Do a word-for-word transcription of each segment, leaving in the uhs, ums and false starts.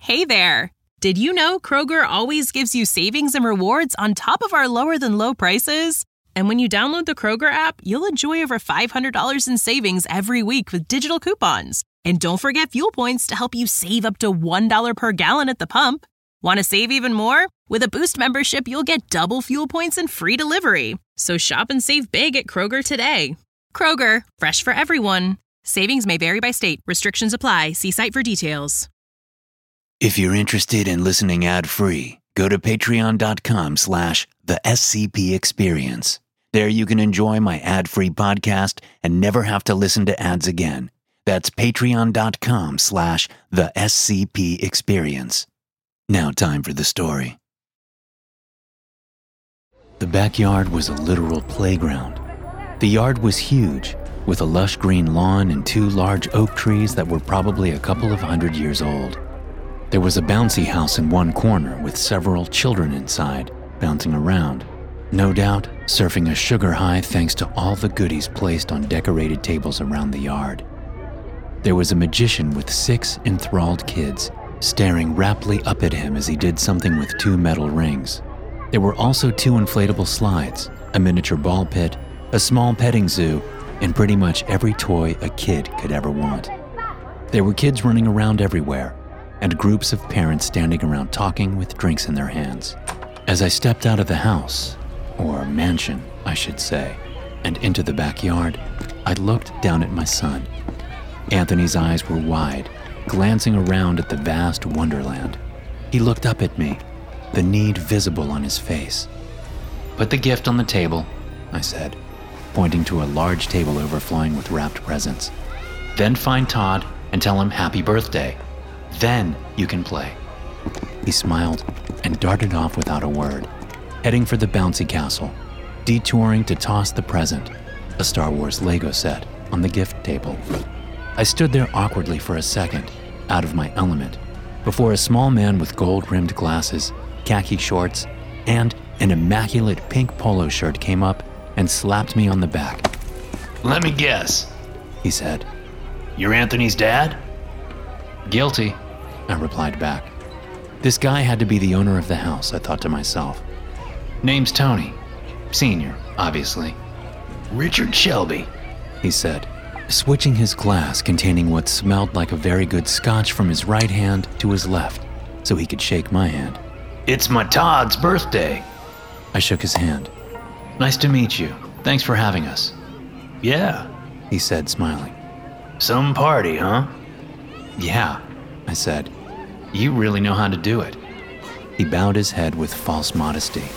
Hey there! Did you know Kroger always gives you savings and rewards on top of our lower-than-low prices? And when you download the Kroger app, you'll enjoy over five hundred dollars in savings every week with digital coupons. And don't forget fuel points to help you save up to one dollar per gallon at the pump. Want to save even more? With a Boost membership, you'll get double fuel points and free delivery. So shop and save big at Kroger today. Kroger, fresh for everyone. Savings may vary by state. Restrictions apply. See site for details. If you're interested in listening ad-free, go to patreon.com slash the SCP Experience. There you can enjoy my ad-free podcast and never have to listen to ads again. That's patreon.com slash the SCP Experience. Now time for the story. The backyard was a literal playground. The yard was huge, with a lush green lawn and two large oak trees that were probably a couple of hundred years old. There was a bouncy house in one corner with several children inside, bouncing around, no doubt surfing a sugar high thanks to all the goodies placed on decorated tables around the yard. There was a magician with six enthralled kids, staring raptly up at him as he did something with two metal rings. There were also two inflatable slides, a miniature ball pit, a small petting zoo, and pretty much every toy a kid could ever want. There were kids running around everywhere, and groups of parents standing around talking with drinks in their hands. As I stepped out of the house, or mansion, I should say, and into the backyard, I looked down at my son. Anthony's eyes were wide, glancing around at the vast wonderland. He looked up at me, the need visible on his face. "Put the gift on the table," I said, pointing to a large table overflowing with wrapped presents. "Then find Todd and tell him happy birthday. Then you can play." He smiled and darted off without a word, heading for the bouncy castle, detouring to toss the present, a Star Wars Lego set, on the gift table. I stood there awkwardly for a second, out of my element, before a small man with gold-rimmed glasses, khaki shorts, and an immaculate pink polo shirt came up and slapped me on the back. "Let me guess," he said. "You're Anthony's dad?" "Guilty," I replied back. This guy had to be the owner of the house, I thought to myself. "Name's Tony. Senior, obviously." "Richard Shelby," he said, switching his glass containing what smelled like a very good scotch from his right hand to his left, so he could shake my hand. "It's my Todd's birthday." I shook his hand. "Nice to meet you. Thanks for having us." "Yeah," he said, smiling. "Some party, huh?" "Yeah," I said. "You really know how to do it." He bowed his head with false modesty.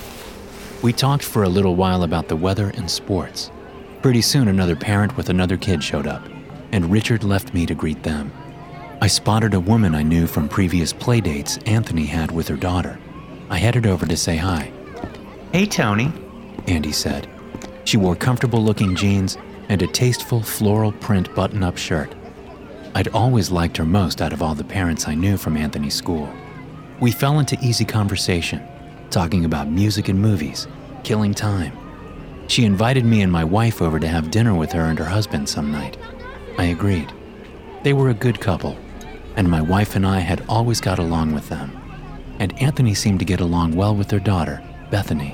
We talked for a little while about the weather and sports. Pretty soon another parent with another kid showed up, and Richard left me to greet them. I spotted a woman I knew from previous playdates Anthony had with her daughter. I headed over to say hi. "Hey, Tony," Andy said. She wore comfortable-looking jeans and a tasteful floral print button-up shirt. I'd always liked her most out of all the parents I knew from Anthony's school. We fell into easy conversation, talking about music and movies, killing time. She invited me and my wife over to have dinner with her and her husband some night. I agreed. They were a good couple, and my wife and I had always got along with them. And Anthony seemed to get along well with their daughter, Bethany.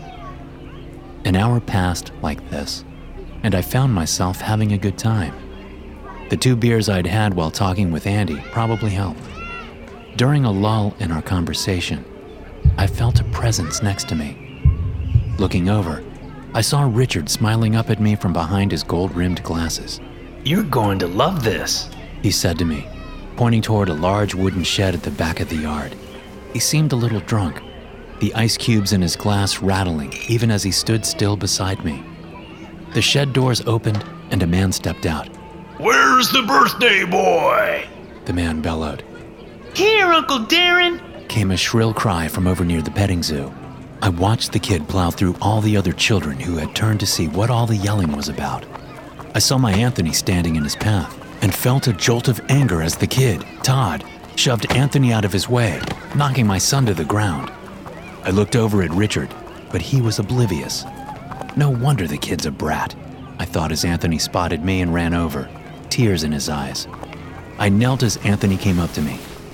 An hour passed like this, and I found myself having a good time. The two beers I'd had while talking with Andy probably helped. During a lull in our conversation, I felt a presence next to me. Looking over, I saw Richard smiling up at me from behind his gold-rimmed glasses. "You're going to love this," he said to me, pointing toward a large wooden shed at the back of the yard. He seemed a little drunk, the ice cubes in his glass rattling even as he stood still beside me. The shed doors opened and a man stepped out. "Where's the birthday boy?" the man bellowed. "Here, Uncle Darren," came a shrill cry from over near the petting zoo. I watched the kid plow through all the other children who had turned to see what all the yelling was about. I saw my Anthony standing in his path and felt a jolt of anger as the kid, Todd, shoved Anthony out of his way, knocking my son to the ground. I looked over at Richard, but he was oblivious. No wonder the kid's a brat, I thought as Anthony spotted me and ran over, tears in his eyes. I knelt as Anthony came up to me.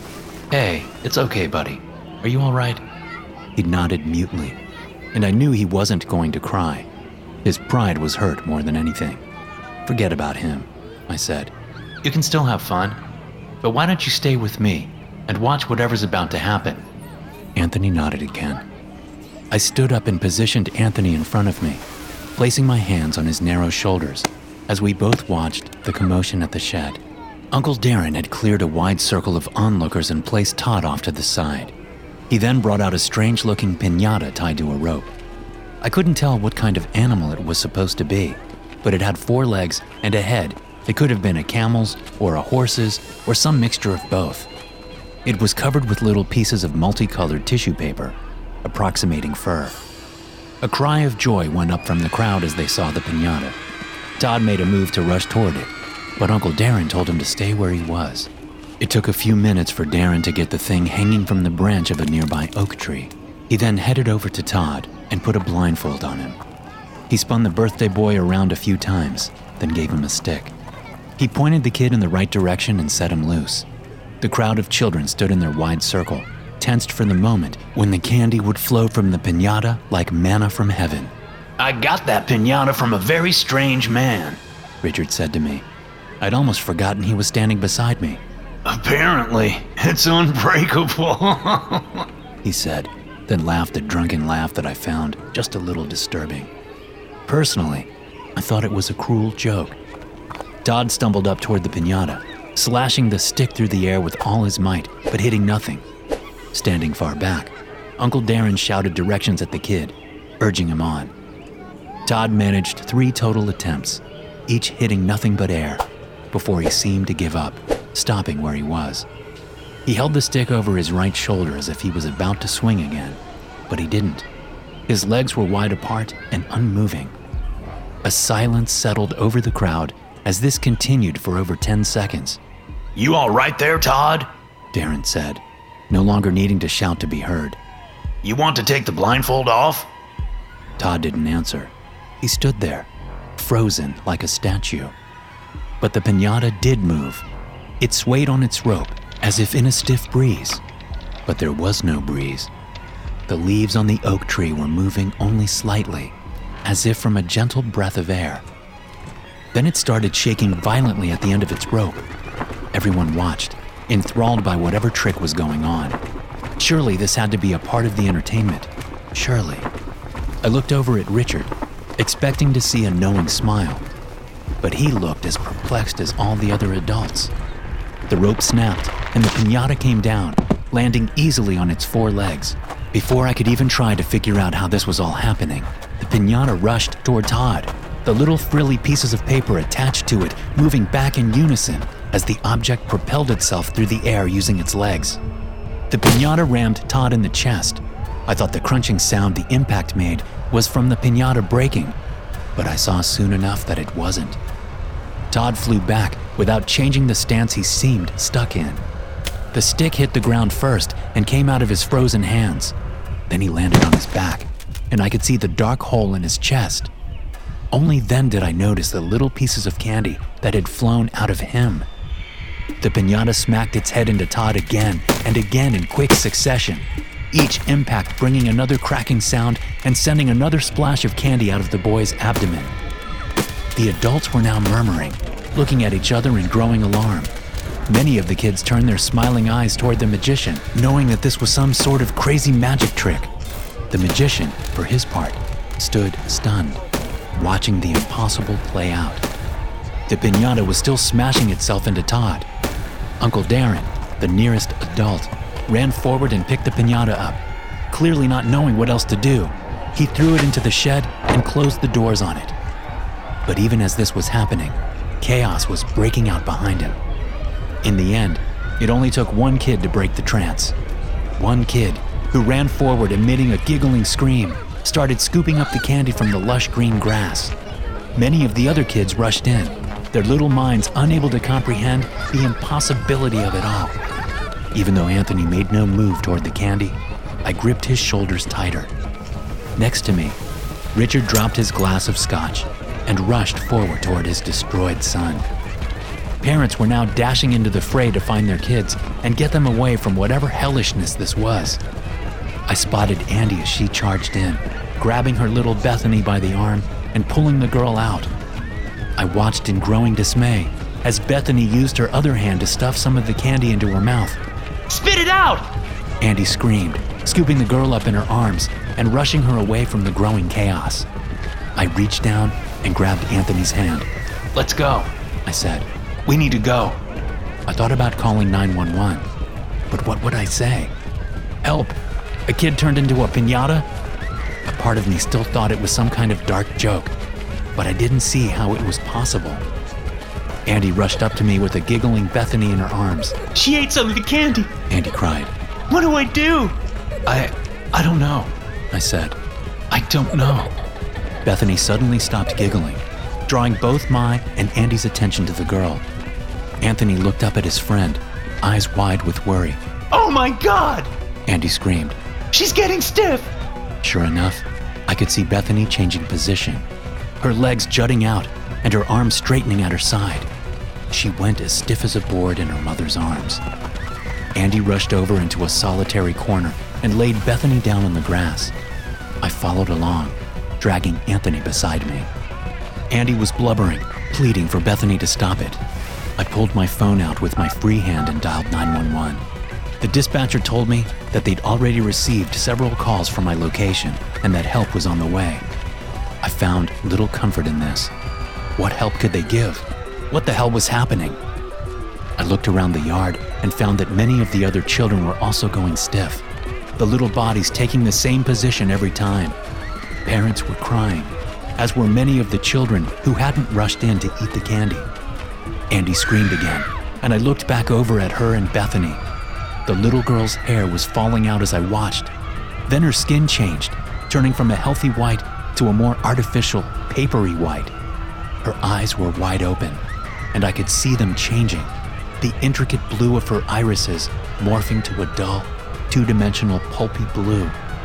"Hey, it's okay, buddy. Are you all right?" He nodded mutely, and I knew he wasn't going to cry. His pride was hurt more than anything. "Forget about him," I said. "You can still have fun, but why don't you stay with me and watch whatever's about to happen?" Anthony nodded again. I stood up and positioned Anthony in front of me, placing my hands on his narrow shoulders as we both watched the commotion at the shed. Uncle Darren had cleared a wide circle of onlookers and placed Todd off to the side. He then brought out a strange-looking piñata tied to a rope. I couldn't tell what kind of animal it was supposed to be, but it had four legs and a head. It could have been a camel's or a horse's or some mixture of both. It was covered with little pieces of multicolored tissue paper, approximating fur. A cry of joy went up from the crowd as they saw the piñata. Todd made a move to rush toward it, but Uncle Darren told him to stay where he was. It took a few minutes for Darren to get the thing hanging from the branch of a nearby oak tree. He then headed over to Todd and put a blindfold on him. He spun the birthday boy around a few times, then gave him a stick. He pointed the kid in the right direction and set him loose. The crowd of children stood in their wide circle, tensed for the moment when the candy would flow from the piñata like manna from heaven. "I got that piñata from a very strange man," Richard said to me. I'd almost forgotten he was standing beside me. "Apparently, it's unbreakable," he said, then laughed a drunken laugh that I found just a little disturbing. Personally, I thought it was a cruel joke. Todd stumbled up toward the piñata, slashing the stick through the air with all his might, but hitting nothing. Standing far back, Uncle Darren shouted directions at the kid, urging him on. Todd managed three total attempts, each hitting nothing but air, before he seemed to give up, stopping where he was. He held the stick over his right shoulder as if he was about to swing again, but he didn't. His legs were wide apart and unmoving. A silence settled over the crowd as this continued for over ten seconds. "You all right there, Todd?" Darren said, no longer needing to shout to be heard. "You want to take the blindfold off?" Todd didn't answer. He stood there, frozen like a statue. But the piñata did move. It swayed on its rope as if in a stiff breeze. But there was no breeze. The leaves on the oak tree were moving only slightly, as if from a gentle breath of air. Then it started shaking violently at the end of its rope. Everyone watched, enthralled by whatever trick was going on. Surely this had to be a part of the entertainment. Surely. I looked over at Richard, expecting to see a knowing smile, but he looked as perplexed as all the other adults. The rope snapped, and the piñata came down, landing easily on its four legs. Before I could even try to figure out how this was all happening, the piñata rushed toward Todd, the little frilly pieces of paper attached to it moving back in unison as the object propelled itself through the air using its legs. The piñata rammed Todd in the chest. I thought the crunching sound the impact made was from the piñata breaking, but I saw soon enough that it wasn't. Todd flew back without changing the stance he seemed stuck in. The stick hit the ground first and came out of his frozen hands. Then he landed on his back, and I could see the dark hole in his chest. Only then did I notice the little pieces of candy that had flown out of him. The piñata smacked its head into Todd again and again in quick succession, each impact bringing another cracking sound and sending another splash of candy out of the boy's abdomen. The adults were now murmuring, looking at each other in growing alarm. Many of the kids turned their smiling eyes toward the magician, knowing that this was some sort of crazy magic trick. The magician, for his part, stood stunned, watching the impossible play out. The piñata was still smashing itself into Todd. Uncle Darren, the nearest adult, ran forward and picked the piñata up. Clearly not knowing what else to do, he threw it into the shed and closed the doors on it. But even as this was happening, chaos was breaking out behind him. In the end, it only took one kid to break the trance. One kid who ran forward emitting a giggling scream, started scooping up the candy from the lush green grass. Many of the other kids rushed in, their little minds unable to comprehend the impossibility of it all. Even though Anthony made no move toward the candy, I gripped his shoulders tighter. Next to me, Richard dropped his glass of scotch and rushed forward toward his destroyed son. Parents were now dashing into the fray to find their kids and get them away from whatever hellishness this was. I spotted Andy as she charged in, grabbing her little Bethany by the arm and pulling the girl out. I watched in growing dismay as Bethany used her other hand to stuff some of the candy into her mouth. "Spit it out!" Andy screamed, scooping the girl up in her arms and rushing her away from the growing chaos. I reached down and grabbed Anthony's hand. "Let's go," I said. "We need to go." I thought about calling nine one one, but what would I say? Help! A kid turned into a piñata? A part of me still thought it was some kind of dark joke, but I didn't see how it was possible. Andy rushed up to me with a giggling Bethany in her arms. "She ate some of the candy," Andy cried. "What do I do?" I, I don't know, I said. I don't know. Bethany suddenly stopped giggling, drawing both my and Andy's attention to the girl. Anthony looked up at his friend, eyes wide with worry. "Oh my God!" Andy screamed. "She's getting stiff!" Sure enough, I could see Bethany changing position, her legs jutting out and her arms straightening at her side. She went as stiff as a board in her mother's arms. Andy rushed over into a solitary corner and laid Bethany down on the grass. I followed along, dragging Anthony beside me. Andy was blubbering, pleading for Bethany to stop it. I pulled my phone out with my free hand and dialed nine one one. The dispatcher told me that they'd already received several calls from my location and that help was on the way. I found little comfort in this. What help could they give? What the hell was happening? I looked around the yard and found that many of the other children were also going stiff, the little bodies taking the same position every time. Parents were crying, as were many of the children who hadn't rushed in to eat the candy. Andy screamed again, and I looked back over at her and Bethany. The little girl's hair was falling out as I watched. Then her skin changed, turning from a healthy white to a more artificial, papery white. Her eyes were wide open, and I could see them changing, the intricate blue of her irises morphing to a dull, two-dimensional pulpy blue.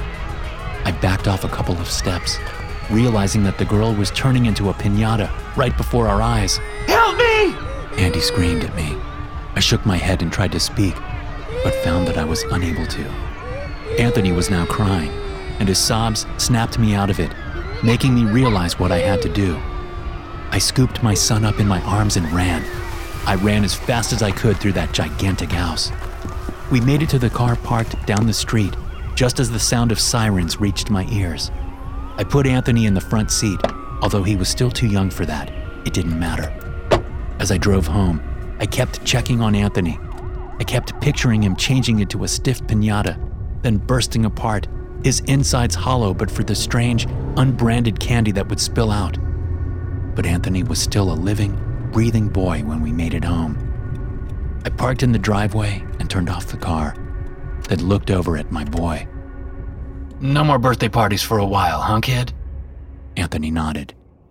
I backed off a couple of steps, realizing that the girl was turning into a piñata right before our eyes. "Help me!" Andy screamed at me. I shook my head and tried to speak, but found that I was unable to. Anthony was now crying, and his sobs snapped me out of it, making me realize what I had to do. I scooped my son up in my arms and ran. I ran as fast as I could through that gigantic house. We made it to the car parked down the street, just as the sound of sirens reached my ears. I put Anthony in the front seat, although he was still too young for that. It didn't matter. As I drove home, I kept checking on Anthony. I kept picturing him changing into a stiff piñata, then bursting apart, his insides hollow but for the strange, unbranded candy that would spill out. But Anthony was still a living, breathing boy when we made it home. I parked in the driveway and turned off the car, then looked over at my boy. "No more birthday parties for a while, huh, kid?" Anthony nodded.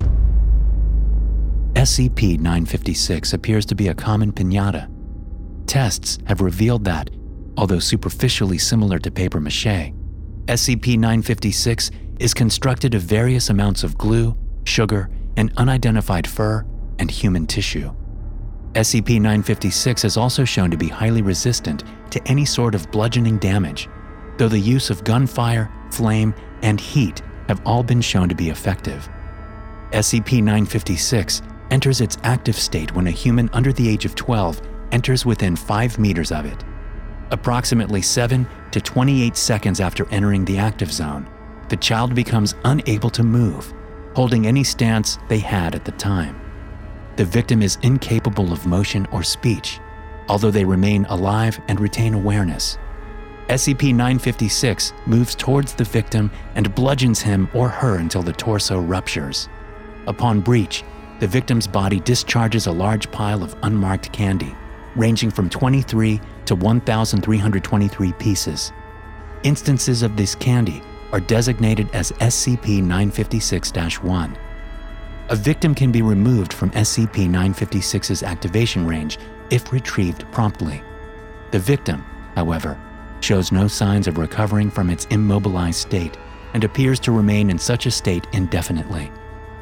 S C P nine fifty-six appears to be a common piñata. Tests have revealed that, although superficially similar to papier-mâché, S C P nine fifty-six is constructed of various amounts of glue, sugar, and unidentified fur and human tissue. S C P nine fifty-six is also shown to be highly resistant to any sort of bludgeoning damage, though the use of gunfire, flame, and heat have all been shown to be effective. S C P nine fifty-six enters its active state when a human under the age of twelve enters within five meters of it. Approximately seven to twenty-eight seconds after entering the active zone, the child becomes unable to move, holding any stance they had at the time. The victim is incapable of motion or speech, although they remain alive and retain awareness. S C P nine fifty-six moves towards the victim and bludgeons him or her until the torso ruptures. Upon breach, the victim's body discharges a large pile of unmarked candy, ranging from twenty-three to one thousand three hundred twenty-three pieces. Instances of this candy are designated as S C P nine fifty-six dash one. A victim can be removed from S C P nine fifty-six's activation range if retrieved promptly. The victim, however, shows no signs of recovering from its immobilized state and appears to remain in such a state indefinitely.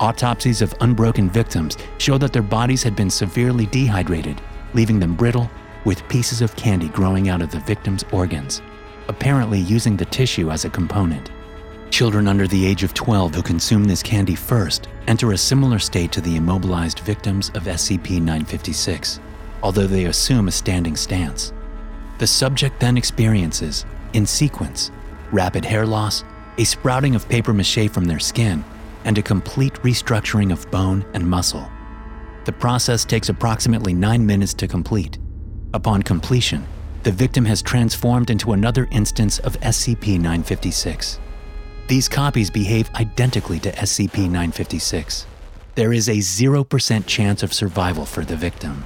Autopsies of unbroken victims show that their bodies had been severely dehydrated, leaving them brittle, with pieces of candy growing out of the victims' organs, apparently using the tissue as a component. Children under the age of twelve who consume this candy first enter a similar state to the immobilized victims of S C P nine fifty-six, although they assume a standing stance. The subject then experiences, in sequence, rapid hair loss, a sprouting of papier-mâché from their skin, and a complete restructuring of bone and muscle. The process takes approximately nine minutes to complete. Upon completion, the victim has transformed into another instance of S C P nine fifty-six. These copies behave identically to S C P nine fifty-six. There is a zero percent chance of survival for the victim.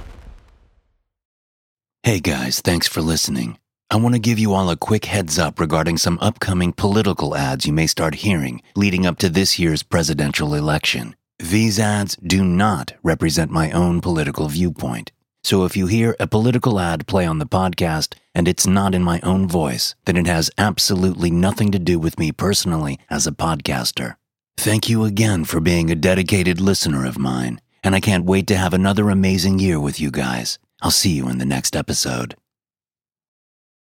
Hey guys, thanks for listening. I want to give you all a quick heads up regarding some upcoming political ads you may start hearing leading up to this year's presidential election. These ads do not represent my own political viewpoint. So if you hear a political ad play on the podcast and it's not in my own voice, then it has absolutely nothing to do with me personally as a podcaster. Thank you again for being a dedicated listener of mine, and I can't wait to have another amazing year with you guys. I'll see you in the next episode.